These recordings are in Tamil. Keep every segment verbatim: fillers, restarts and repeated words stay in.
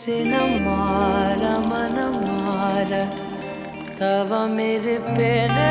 சினம் மாற மனம் மாற தவமிருப்பேனே.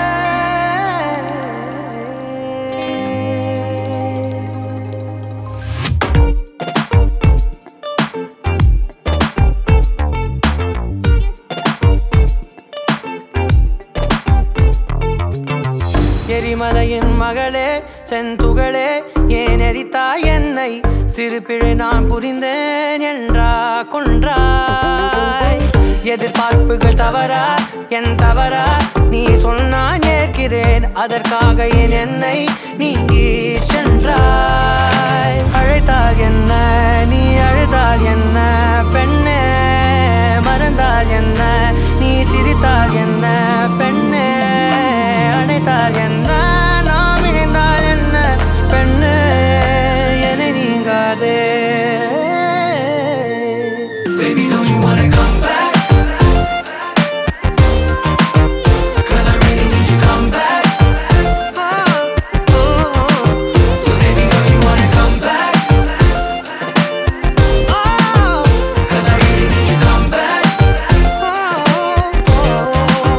எரிமலையின் மகளே செந்துகளே ஏன் எரித்தாய் என்னை? சிறு பிழை நான் புரிந்தேன் என்றா கொன்றாய். எதிர்பார்ப்புகள் தவறா என் தவறா? நீ சொன்னான் ஏற்கிறேன், அதற்காக என் என்னை நீங்கி சென்றாய். அழைத்தால் என்ன நீ அழுதால் என்ன பெண்ணே? மறந்தால் என்ன நீ சிரித்தால் என்ன பெண்ணே? அணைத்தால் என்ன நாம் இணைந்தால் என்ன பெண்ணே? என்னை நீங்காதே. Baby, don't you wanna come back? 'Cause I really need you come back. Oh, oh. So baby, don't you wanna come back? Oh, 'cause I really need you come back. Oh, oh.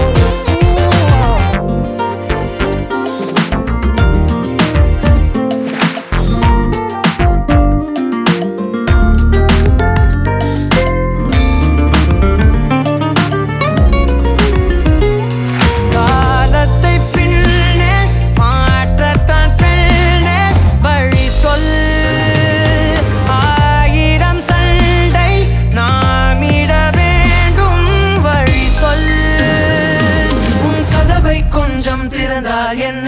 என்ன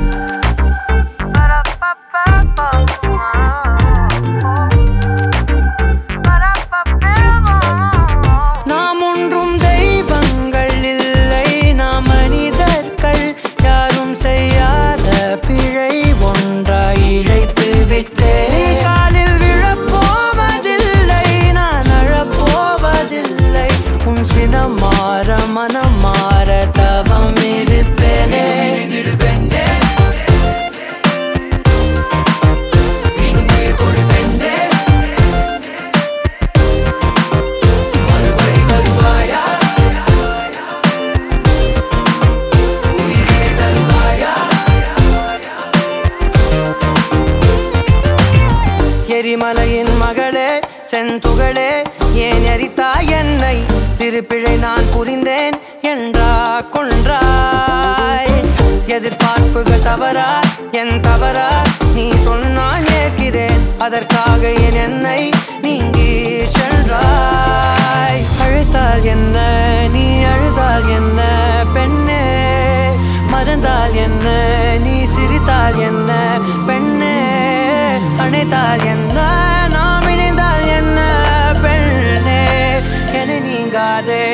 நாம் ஒன்றும் தெய்வங்கள் இல்லை, நாம் மனிதர்கள். யாரும் செய்யாத பிழை ஒன்றாய் இழைத்து விட்டேன். காலில் விழப்போவதில்லை, நான் அழப்போவதில்லை. உன் சினம் மாற மனம் மாற தவம் இருப்பேனே. எரிமலையின் மகளே செந்துகளே ஏன் எரித்தாய் என்னை? சிறு பிழை நான் புரிந்தேன் என்றா கொன்றாய். எதிர்பார்ப்புகள் தவறா என் தவறா? நீ சொன்னான் ஏற்கிறேன், அதற்காக என் என்னை நீங்கி சென்றாய். அழைத்தால் என்ன நீ அழுதால் என்ன பெண்ணே? மறந்தால் என்ன நீ சிரித்தால் என்ன பெண்ணே? அணைத்தால் என்ன நாம் இணைந்தால் என்ன பெண்ணே? என்னை நீங்காதே.